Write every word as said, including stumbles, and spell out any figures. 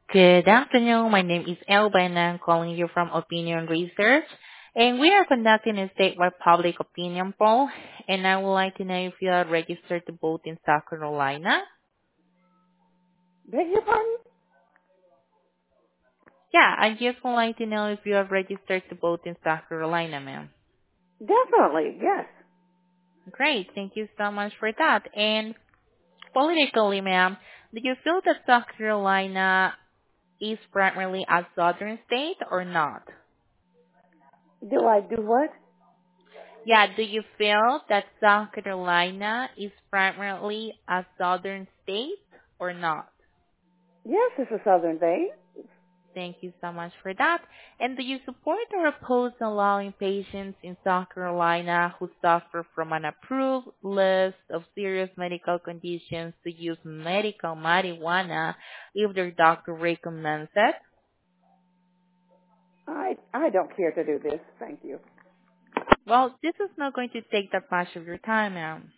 Good afternoon. My name is Elba, and I'm calling you from Opinion Research, and we are conducting a statewide public opinion poll, and I would like to know if you are registered to vote in South Carolina. Beg your pardon? Yeah, I just would like to know if you are registered to vote in South Carolina, ma'am. Definitely, yes. Great. Thank you so much for that. And politically, ma'am, do you feel that South Carolina is primarily a southern state or not? Do I do what? Yeah, do you feel that South Carolina is primarily a southern state or not? Yes, it's a southern thing. Thank you so much for that. And do you support or oppose allowing patients in South Carolina who suffer from an approved list of serious medical conditions to use medical marijuana if their doctor recommends it? I I don't care to do this. Thank you. Well, this is not going to take that much of your time, ma'am.